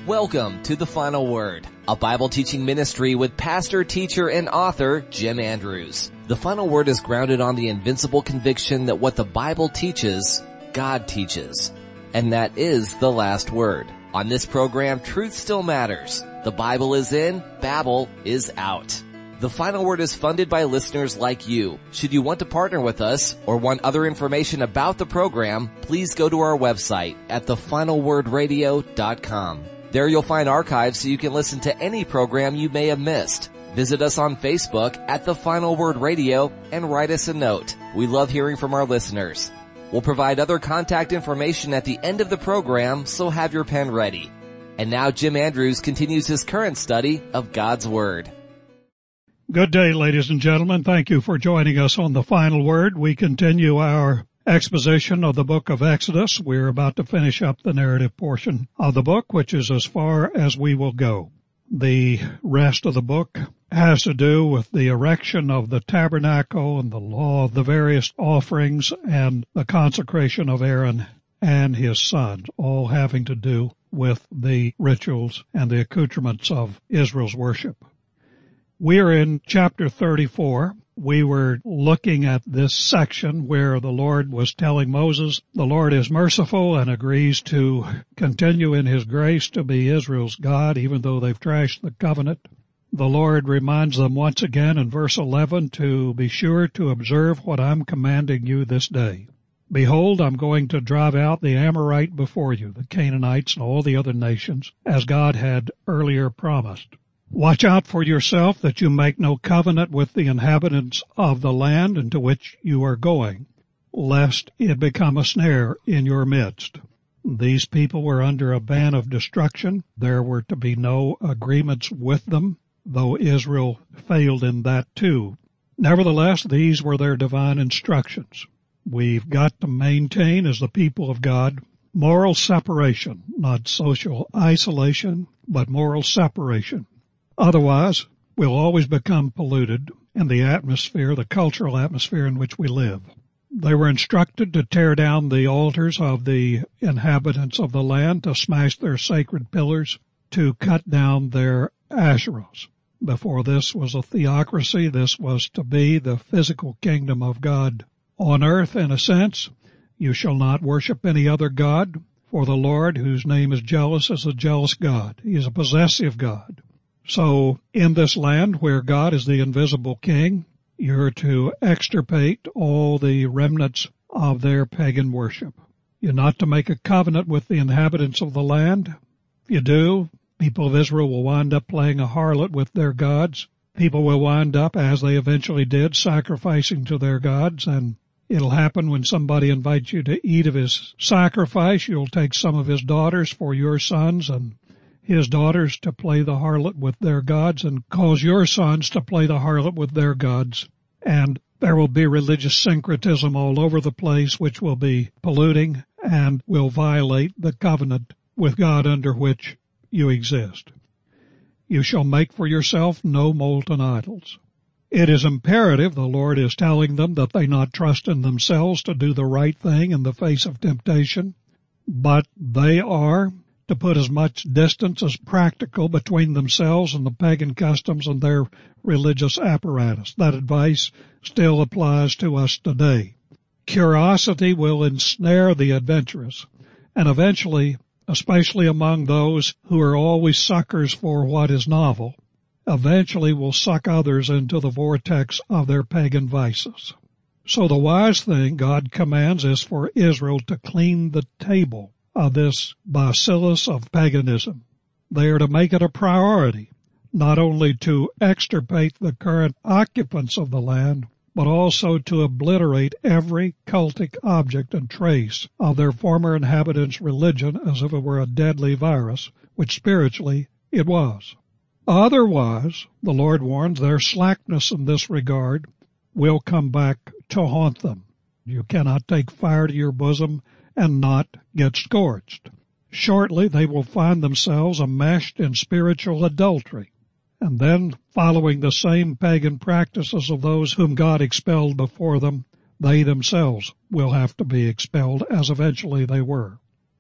Welcome to The Final Word, a Bible teaching ministry with pastor, teacher, and author Jim Andrews. The Final Word is grounded on the invincible conviction that what the Bible teaches, God teaches. And that is the last word. On this program, truth still matters. The Bible is in, Babel is out. The Final Word is funded by listeners like you. Should you want to partner with us or want other information about the program, please go to our website at thefinalwordradio.com. There you'll find archives so you can listen to any program you may have missed. Visit us on Facebook at The Final Word Radio and write us a note. We love hearing from our listeners. We'll provide other contact information at the end of the program, so have your pen ready. And now Jim Andrews continues his current study of God's Word. Good day, ladies and gentlemen. Thank you for joining us on The Final Word. We continue our exposition of the book of Exodus. We're about to finish up the narrative portion of the book, which is as far as we will go. The rest of the book has to do with the erection of the tabernacle and the law of the various offerings and the consecration of Aaron and his sons, all having to do with the rituals and the accoutrements of Israel's worship. We are in chapter 34. We were looking at this section where the Lord was telling Moses, the Lord is merciful and agrees to continue in his grace to be Israel's God, even though they've trashed the covenant. The Lord reminds them once again in verse 11 to be sure to observe what I'm commanding you this day. Behold, I'm going to drive out the Amorite before you, the Canaanites and all the other nations, as God had earlier promised. Watch out for yourself that you make no covenant with the inhabitants of the land into which you are going, lest it become a snare in your midst. These people were under a ban of destruction. There were to be no agreements with them, though Israel failed in that too. Nevertheless, these were their divine instructions. We've got to maintain, as the people of God, moral separation, not social isolation, but moral separation. Otherwise, we'll always become polluted in the atmosphere, the cultural atmosphere in which we live. They were instructed to tear down the altars of the inhabitants of the land, to smash their sacred pillars, to cut down their Asherahs. Before this was a theocracy, this was to be the physical kingdom of God on earth in a sense. You shall not worship any other God, for the Lord, whose name is jealous, is a jealous God. He is a possessive God. So in this land where God is the invisible king, you're to extirpate all the remnants of their pagan worship. You're not to make a covenant with the inhabitants of the land. If you do, people of Israel will wind up playing a harlot with their gods. People will wind up, as they eventually did, sacrificing to their gods, and it'll happen when somebody invites you to eat of his sacrifice. You'll take some of his daughters for your sons and his daughters to play the harlot with their gods, and cause your sons to play the harlot with their gods. And there will be religious syncretism all over the place, which will be polluting and will violate the covenant with God under which you exist. You shall make for yourself no molten idols. It is imperative, the Lord is telling them, that they not trust in themselves to do the right thing in the face of temptation, but they are to put as much distance as practical between themselves and the pagan customs and their religious apparatus. That advice still applies to us today. Curiosity will ensnare the adventurous, and eventually, especially among those who are always suckers for what is novel, eventually will suck others into the vortex of their pagan vices. So the wise thing God commands is for Israel to clean the table of this bacillus of paganism. They are to make it a priority, not only to extirpate the current occupants of the land, but also to obliterate every cultic object and trace of their former inhabitants' religion as if it were a deadly virus, which spiritually it was. Otherwise, the Lord warns, their slackness in this regard will come back to haunt them. You cannot take fire to your bosom and not get scorched. Shortly they will find themselves enmeshed in spiritual adultery, and then, following the same pagan practices of those whom God expelled before them, they themselves will have to be expelled, as eventually they were.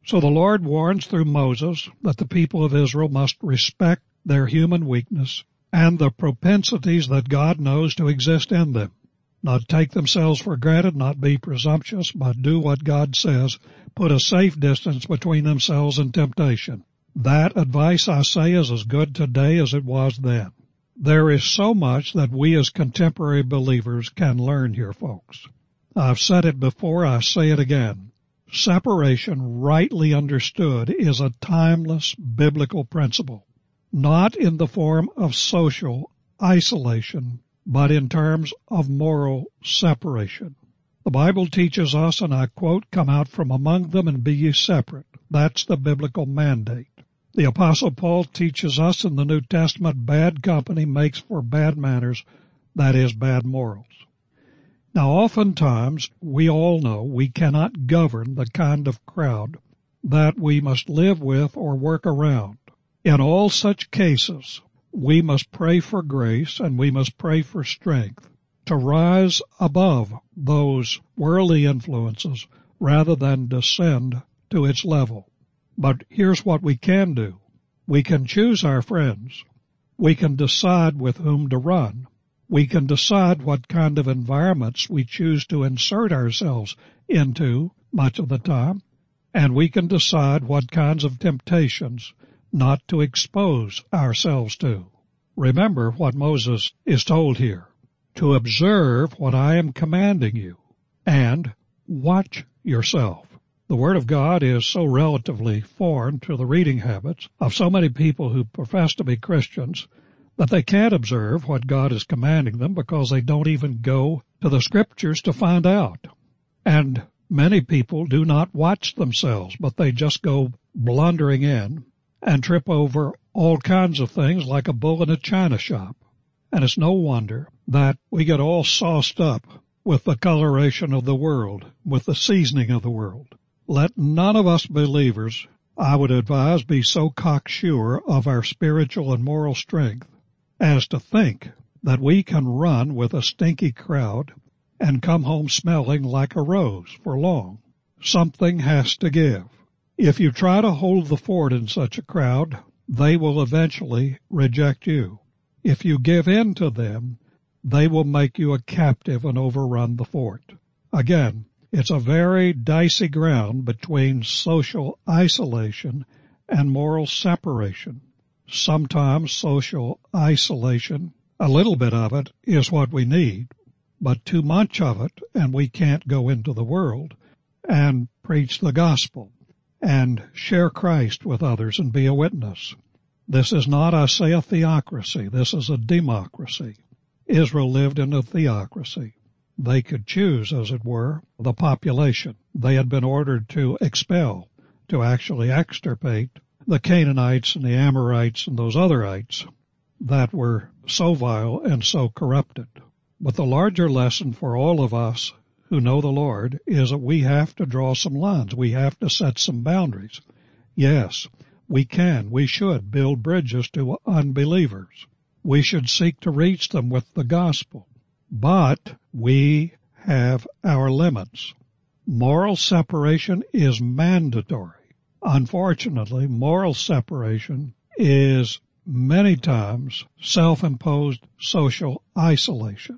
So the Lord warns through Moses that the people of Israel must respect their human weakness and the propensities that God knows to exist in them. Not take themselves for granted, not be presumptuous, but do what God says. Put a safe distance between themselves and temptation. That advice, I say, is as good today as it was then. There is so much that we as contemporary believers can learn here, folks. I've said it before, I say it again. Separation, rightly understood, is a timeless biblical principle, not in the form of social isolation, but in terms of moral separation. The Bible teaches us, and I quote, "Come out from among them and be ye separate." That's the biblical mandate. The Apostle Paul teaches us in the New Testament, bad company makes for bad manners, that is, bad morals. Now, oftentimes, we all know we cannot govern the kind of crowd that we must live with or work around. In all such cases, we must pray for grace and we must pray for strength to rise above those worldly influences rather than descend to its level. But here's what we can do. We can choose our friends. We can decide with whom to run. We can decide what kind of environments we choose to insert ourselves into much of the time. And we can decide what kinds of temptations not to expose ourselves to. Remember what Moses is told here. To observe what I am commanding you and watch yourself. The Word of God is so relatively foreign to the reading habits of so many people who profess to be Christians that they can't observe what God is commanding them because they don't even go to the Scriptures to find out. And many people do not watch themselves, but they just go blundering in and trip over all kinds of things like a bull in a china shop. And it's no wonder that we get all sauced up with the coloration of the world, with the seasoning of the world. Let none of us believers, I would advise, be so cocksure of our spiritual and moral strength as to think that we can run with a stinky crowd and come home smelling like a rose for long. Something has to give. If you try to hold the fort in such a crowd, they will eventually reject you. If you give in to them, they will make you a captive and overrun the fort. Again, it's a very dicey ground between social isolation and moral separation. Sometimes social isolation, a little bit of it, is what we need, but too much of it, and we can't go into the world and preach the gospel and share Christ with others and be a witness. This is not, I say, a theocracy. This is a democracy. Israel lived in a theocracy. They could choose, as it were, the population. They had been ordered to expel, to actually extirpate the Canaanites and the Amorites and those otherites that were so vile and so corrupted. But the larger lesson for all of us who know the Lord is that we have to draw some lines. We have to set some boundaries. Yes, we should build bridges to unbelievers. We should seek to reach them with the gospel. But we have our limits. Moral separation is mandatory. Unfortunately, moral separation is many times self-imposed social isolation.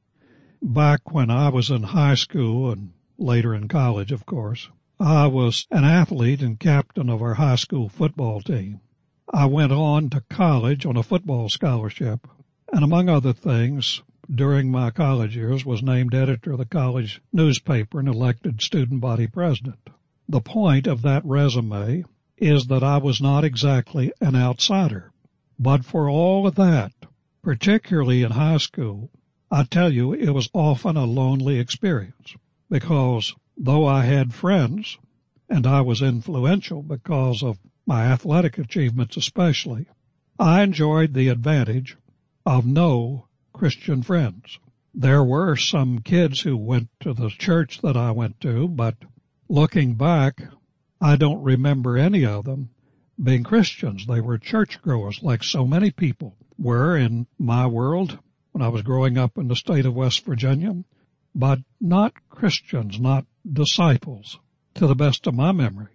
Back when I was in high school and later in college, of course, I was an athlete and captain of our high school football team. I went on to college on a football scholarship, and among other things, during my college years, was named editor of the college newspaper and elected student body president. The point of that resume is that I was not exactly an outsider. But for all of that, particularly in high school, I tell you, it was often a lonely experience because though I had friends and I was influential because of my athletic achievements especially, I enjoyed the advantage of no Christian friends. There were some kids who went to the church that I went to, but looking back, I don't remember any of them being Christians. They were churchgoers like so many people were in my world when I was growing up in the state of West Virginia, but not Christians, not disciples, to the best of my memory.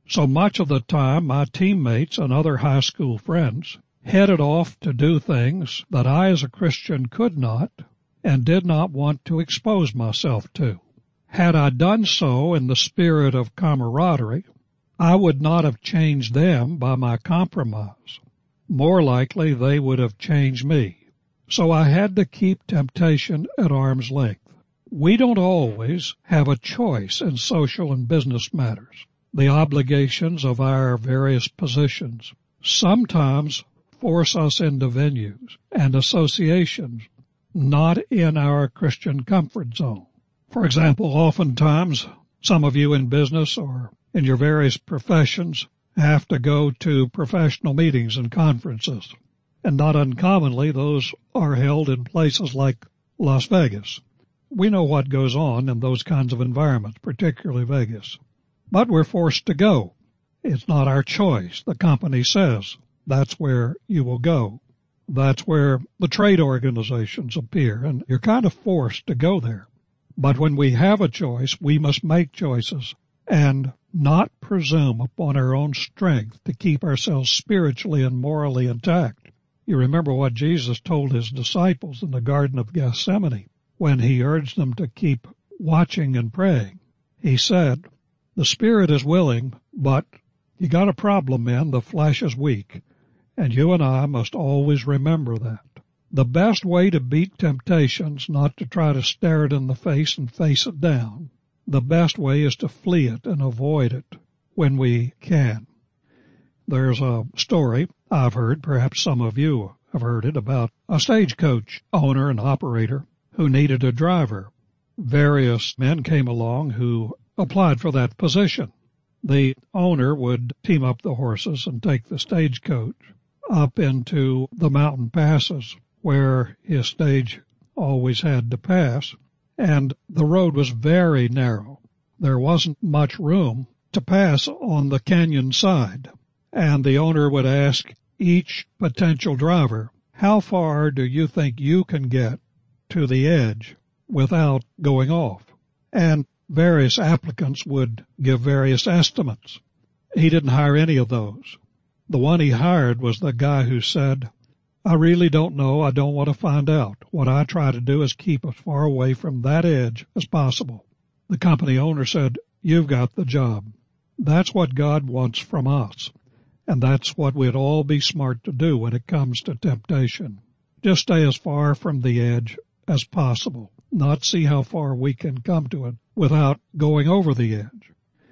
So much of the time, my teammates and other high school friends headed off to do things that I as a Christian could not and did not want to expose myself to. Had I done so in the spirit of camaraderie, I would not have changed them by my compromise. More likely, they would have changed me. So I had to keep temptation at arm's length. We don't always have a choice in social and business matters. The obligations of our various positions sometimes force us into venues and associations not in our Christian comfort zone. For example, oftentimes some of you in business or in your various professions have to go to professional meetings and conferences. And not uncommonly, those are held in places like Las Vegas. We know what goes on in those kinds of environments, particularly Vegas. But we're forced to go. It's not our choice. The company says that's where you will go. That's where the trade organizations appear, and you're kind of forced to go there. But when we have a choice, we must make choices and not presume upon our own strength to keep ourselves spiritually and morally intact. You remember what Jesus told his disciples in the Garden of Gethsemane when he urged them to keep watching and praying. He said, "The spirit is willing, but you got a problem, men. The flesh is weak." And you and I must always remember that. The best way to beat temptation's not to try to stare it in the face and face it down. The best way is to flee it and avoid it when we can. There's a story I've heard, perhaps some of you have heard it, about a stagecoach owner and operator who needed a driver. Various men came along who applied for that position. The owner would team up the horses and take the stagecoach up into the mountain passes where his stage always had to pass, and the road was very narrow. There wasn't much room to pass on the canyon side, and the owner would ask each potential driver, "How far do you think you can get to the edge without going off?" And various applicants would give various estimates. He didn't hire any of those. The one he hired was the guy who said, "I really don't know. I don't want to find out. What I try to do is keep as far away from that edge as possible." The company owner said, "You've got the job." That's what God wants from us. And that's what we'd all be smart to do when it comes to temptation. Just stay as far from the edge as possible, not see how far we can come to it without going over the edge.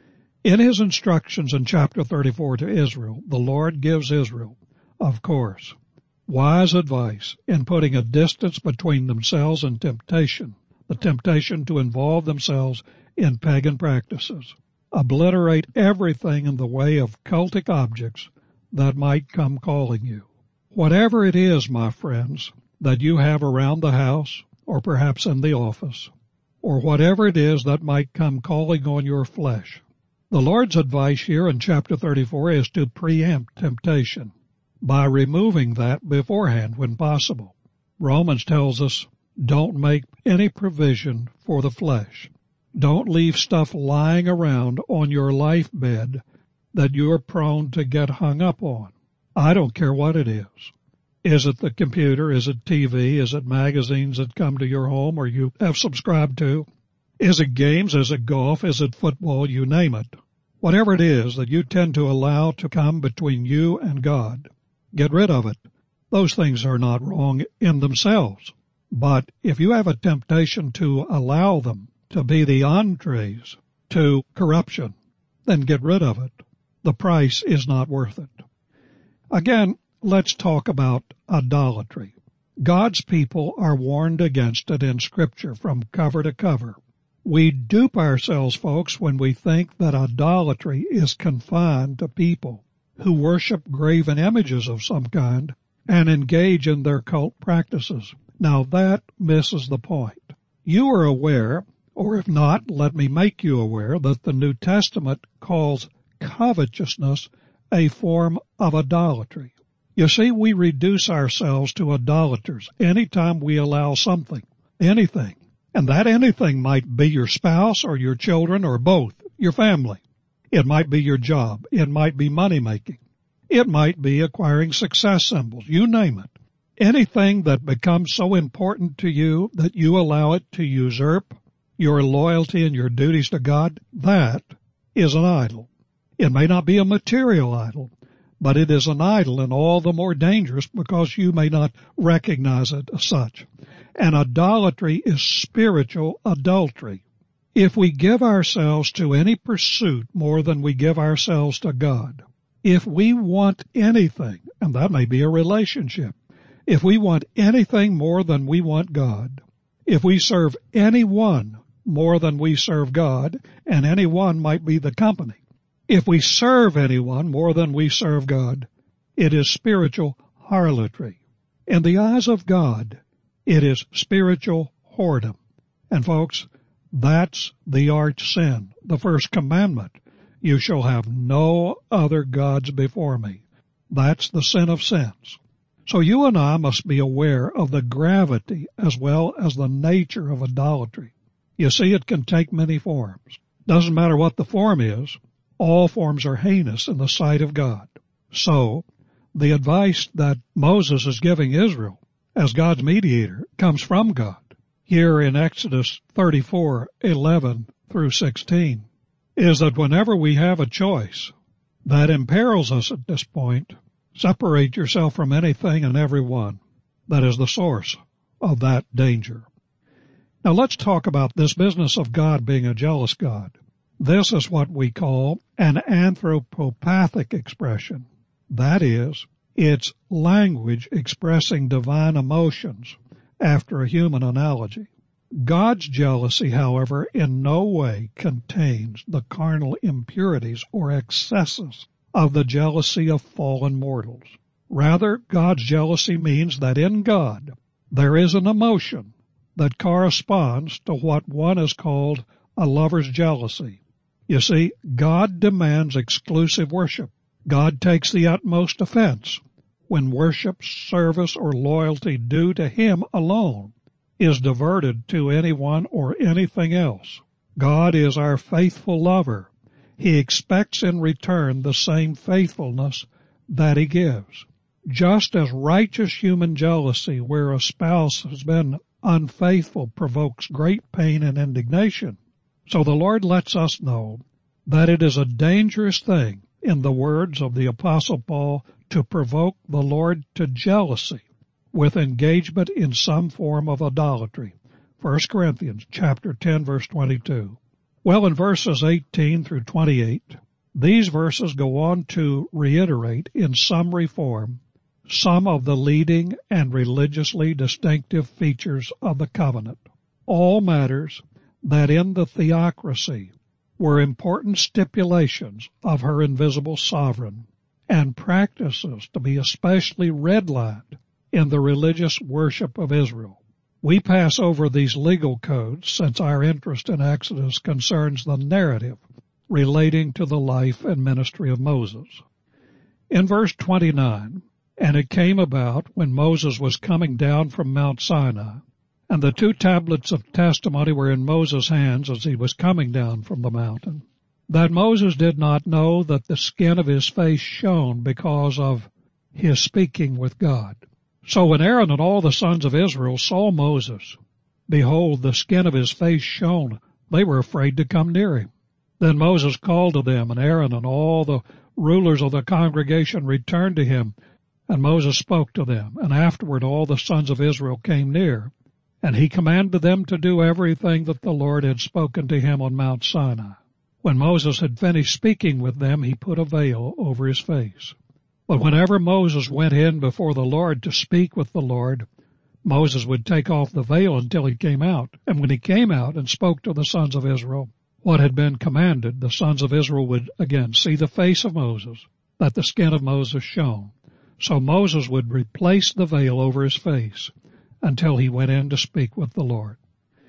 In his instructions in chapter 34 to Israel, the Lord gives Israel, of course, wise advice in putting a distance between themselves and temptation, the temptation to involve themselves in pagan practices. Obliterate everything in the way of cultic objects that might come calling you. Whatever it is, my friends, that you have around the house, or perhaps in the office, or whatever it is that might come calling on your flesh, the Lord's advice here in chapter 34 is to preempt temptation by removing that beforehand when possible. Romans tells us, don't make any provision for the flesh. Don't leave stuff lying around on your life bed that you're prone to get hung up on. I don't care what it is. Is it the computer? Is it TV? Is it magazines that come to your home or you have subscribed to? Is it games? Is it golf? Is it football? You name it. Whatever it is that you tend to allow to come between you and God, get rid of it. Those things are not wrong in themselves. But if you have a temptation to allow them to be the entrees to corruption, then get rid of it. The price is not worth it. Again, let's talk about idolatry. God's people are warned against it in Scripture from cover to cover. We dupe ourselves, folks, when we think that idolatry is confined to people who worship graven images of some kind and engage in their cult practices. Now that misses the point. You are aware, or if not, let me make you aware, that the New Testament calls covetousness a form of idolatry. You see, we reduce ourselves to idolaters anytime we allow something, anything. And that anything might be your spouse or your children or both, your family. It might be your job. It might be money making. It might be acquiring success symbols. You name it. Anything that becomes so important to you that you allow it to usurp your loyalty and your duties to God, that is an idol. It may not be a material idol, but it is an idol, and all the more dangerous because you may not recognize it as such. And idolatry is spiritual adultery. If we give ourselves to any pursuit more than we give ourselves to God, if we want anything, and that may be a relationship, if we want anything more than we want God, if we serve anyone more than we serve God, and anyone might be the company, if we serve anyone more than we serve God, it is spiritual harlotry. In the eyes of God, it is spiritual whoredom. And folks, that's the arch sin. The first commandment, you shall have no other gods before me. That's the sin of sins. So you and I must be aware of the gravity as well as the nature of idolatry. You see, it can take many forms. Doesn't matter what the form is, all forms are heinous in the sight of God. So, the advice that Moses is giving Israel as God's mediator comes from God. Here in Exodus 34:11 through 16, is that whenever we have a choice that imperils us at this point, separate yourself from anything and everyone that is the source of that danger. Now let's talk about this business of God being a jealous God. This is what we call an anthropopathic expression. That is, it's language expressing divine emotions after a human analogy. God's jealousy, however, in no way contains the carnal impurities or excesses of the jealousy of fallen mortals. Rather, God's jealousy means that in God there is an emotion that corresponds to what one has called a lover's jealousy. You see, God demands exclusive worship. God takes the utmost offense when worship, service, or loyalty due to Him alone is diverted to anyone or anything else. God is our faithful lover. He expects in return the same faithfulness that He gives. Just as righteous human jealousy where a spouse has been unfaithful provokes great pain and indignation, so the Lord lets us know that it is a dangerous thing, in the words of the Apostle Paul, to provoke the Lord to jealousy with engagement in some form of idolatry. 1 Corinthians chapter 10, verse 22. Well, in verses 18 through 28, these verses go on to reiterate in summary form some of the leading and religiously distinctive features of the covenant. All matters that in the theocracy were important stipulations of her invisible sovereign and practices to be especially redlined in the religious worship of Israel. We pass over these legal codes since our interest in Exodus concerns the narrative relating to the life and ministry of Moses. In verse 29, and it came about when Moses was coming down from Mount Sinai, and the 2 tablets of testimony were in Moses' hands as he was coming down from the mountain, that Moses did not know that the skin of his face shone because of his speaking with God. So when Aaron and all the sons of Israel saw Moses, behold, the skin of his face shone. They were afraid to come near him. Then Moses called to them, and Aaron and all the rulers of the congregation returned to him, and Moses spoke to them. And afterward all the sons of Israel came near, and he commanded them to do everything that the Lord had spoken to him on Mount Sinai. When Moses had finished speaking with them, he put a veil over his face. But whenever Moses went in before the Lord to speak with the Lord, Moses would take off the veil until he came out. And when he came out and spoke to the sons of Israel what had been commanded, the sons of Israel would again see the face of Moses, that the skin of Moses shone. So Moses would replace the veil over his face until he went in to speak with the Lord.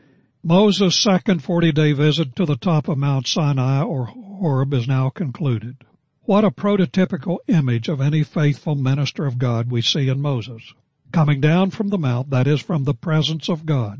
Moses' second 40-day visit to the top of Mount Sinai, or Horeb, is now concluded. What a prototypical image of any faithful minister of God we see in Moses. Coming down from the mount, that is, from the presence of God,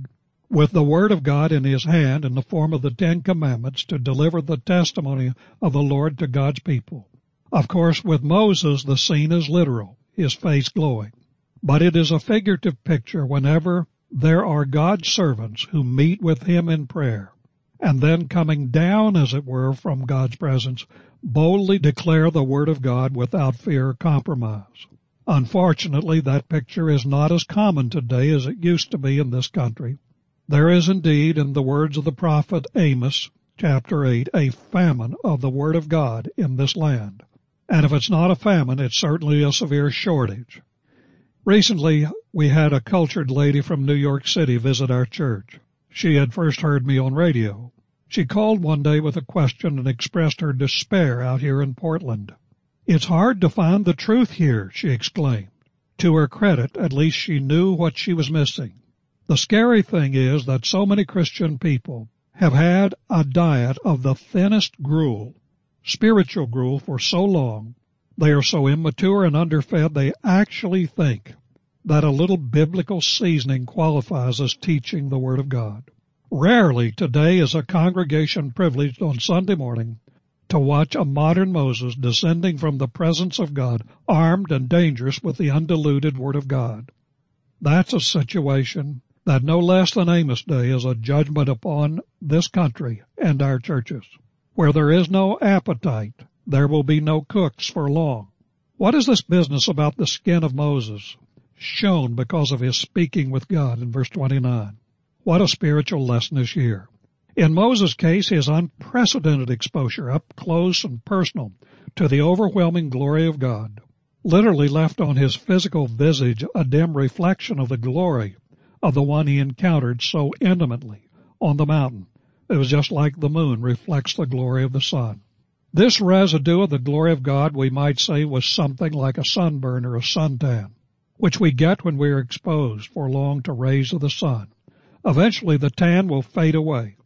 with the Word of God in his hand in the form of the Ten Commandments to deliver the testimony of the Lord to God's people. Of course, with Moses, the scene is literal, his face glowing. But it is a figurative picture whenever there are God's servants who meet with him in prayer, and then coming down, as it were, from God's presence, boldly declare the Word of God without fear or compromise. Unfortunately, that picture is not as common today as it used to be in this country. There is indeed, in the words of the prophet Amos, chapter 8, a famine of the Word of God in this land. And if it's not a famine, it's certainly a severe shortage. Recently, we had a cultured lady from New York City visit our church. She had first heard me on radio. She called one day with a question and expressed her despair out here in Portland. "It's hard to find the truth here," she exclaimed. To her credit, at least she knew what she was missing. The scary thing is that so many Christian people have had a diet of the thinnest gruel, spiritual gruel, for so long. They are so immature and underfed they actually think that a little biblical seasoning qualifies as teaching the Word of God. Rarely today is a congregation privileged on Sunday morning to watch a modern Moses descending from the presence of God, armed and dangerous with the undiluted Word of God. That's a situation that no less than Amos Day is a judgment upon this country and our churches. Where there is no appetite, there will be no cooks for long. What is this business about the skin of Moses? Shown because of his speaking with God in verse 29. What a spiritual lesson is here. In Moses' case, his unprecedented exposure up close and personal to the overwhelming glory of God literally left on his physical visage a dim reflection of the glory of the one he encountered so intimately on the mountain. It was just like the moon reflects the glory of the sun. This residue of the glory of God, we might say, was something like a sunburn or a suntan, which we get when we are exposed for long to rays of the sun. Eventually the tan will fade away.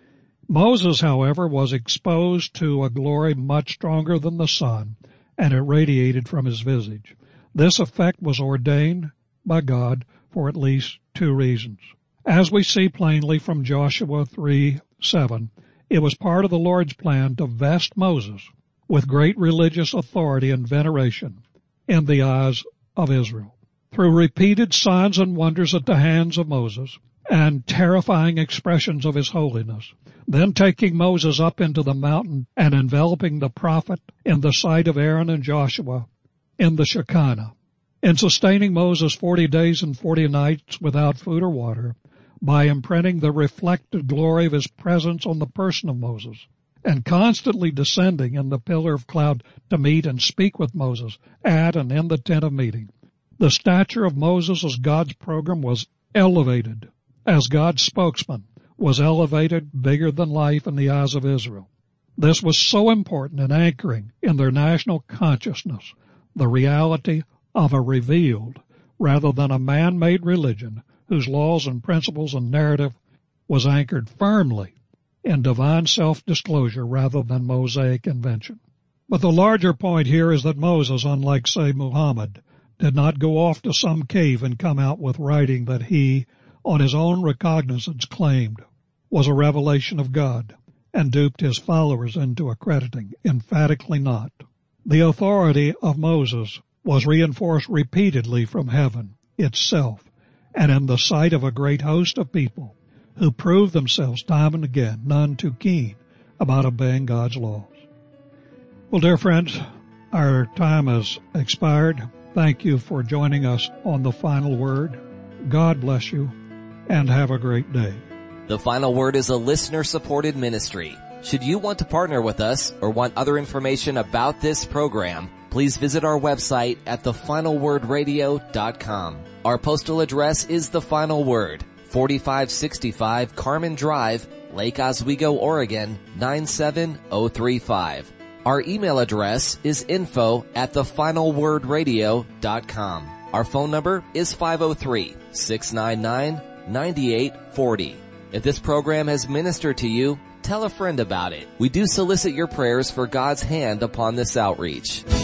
Moses, however, was exposed to a glory much stronger than the sun, and it radiated from his visage. This effect was ordained by God for at least two reasons. As we see plainly from Joshua 3:7, it was part of the Lord's plan to vest Moses with great religious authority and veneration in the eyes of Israel. Through repeated signs and wonders at the hands of Moses and terrifying expressions of his holiness, then taking Moses up into the mountain and enveloping the prophet in the sight of Aaron and Joshua in the Shekinah, in sustaining Moses 40 days and 40 nights without food or water, by imprinting the reflected glory of his presence on the person of Moses, and constantly descending in the pillar of cloud to meet and speak with Moses at and in the tent of meeting. The stature of Moses as God's program was elevated, as God's spokesman was elevated bigger than life in the eyes of Israel. This was so important in anchoring in their national consciousness the reality of a revealed rather than a man-made religion whose laws and principles and narrative was anchored firmly in divine self-disclosure rather than Mosaic invention. But the larger point here is that Moses, unlike, say, Muhammad, did not go off to some cave and come out with writing that he, on his own recognizance, claimed was a revelation of God and duped his followers into accrediting. Emphatically not. The authority of Moses was reinforced repeatedly from heaven itself and in the sight of a great host of people who proved themselves time and again none too keen about obeying God's laws. Well, dear friends, our time has expired. Thank you for joining us on The Final Word. God bless you, and have a great day. The Final Word is a listener-supported ministry. Should you want to partner with us or want other information about this program, please visit our website at thefinalwordradio.com. Our postal address is The Final Word, 4565 Carmen Drive, Lake Oswego, Oregon, 97035. Our email address is info@thefinalwordradio.com. Our phone number is 503-699-9840. If this program has ministered to you, tell a friend about it. We do solicit your prayers for God's hand upon this outreach.